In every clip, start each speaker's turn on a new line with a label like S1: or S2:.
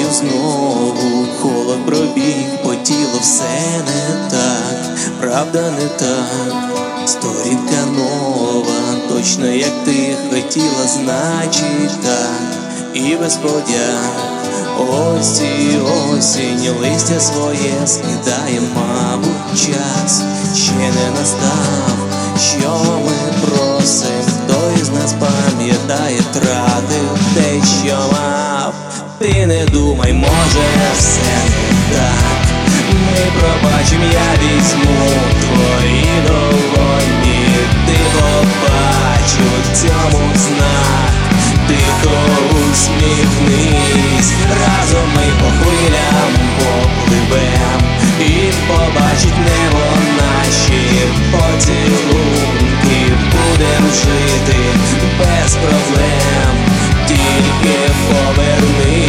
S1: тобою знову холод пробіг по тілу, все не так, правда не так. Сторінка нова, точно як ти хотіла, значить так. І без подяк ось і осінь листя своє скидає, мабуть, час ще не настав. Що ми просим, хто із нас пам'ятає, втратив те, що мав. Ти не думай, може все не так. Ми пробачим, я візьму твої долоні. Ти побач у цьому знак. Тихо усміхнись, разом ми по хвилям попливем і побачить небо наші поцілунки. Будем жити без проблем, тільки повернись.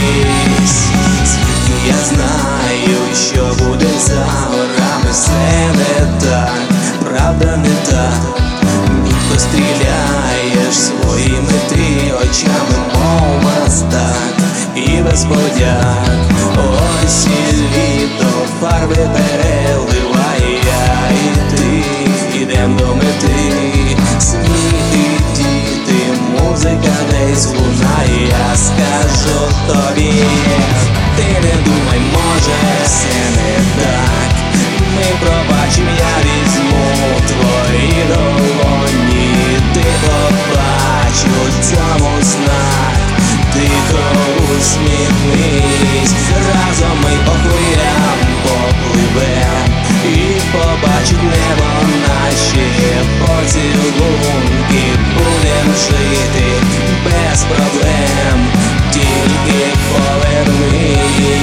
S1: Звідки я знаю, що буде за горами, все не так, правда не так. Ніхто стріляєш своїми ти очами, мов мастак, і без подяк. Ось і літо фарби переливає, я і ти ідем до мети. Сміх і діти, музика десь лунає, я скажу тобі, ти не думай, може все не так. Ми пробачим, я візьму твої долоні. Ти побач у цьому знак. Тихо усміхнись, разом ми по хвилям попливем і побачить небо наші поцілунки. Будем жити без проблем, тільки повернись.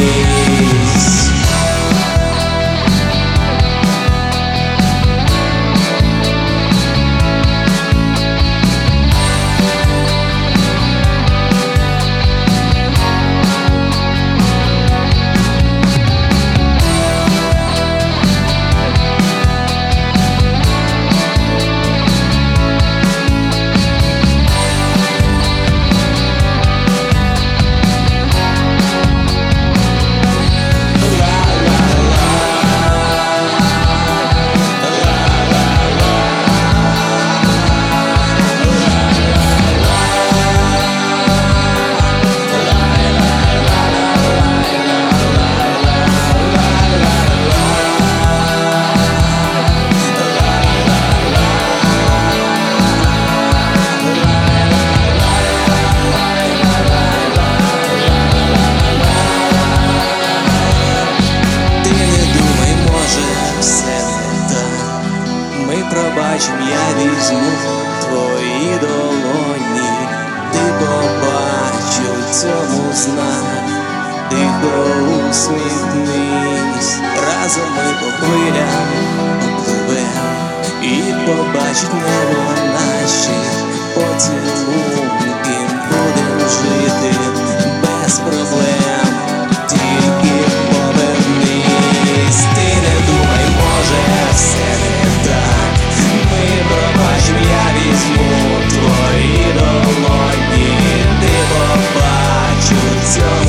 S1: Пробачим, я візьму твої долоні. Ти побач у цьому знак. Тихо усміхнись, разом ми по хвилям попливем і побачить небо наші поцілунки. Будем жити без проблем, тільки повернись. Ти не думай, може все не так. Ми пробачим, я візьму твої долоні. Ти побач у цьому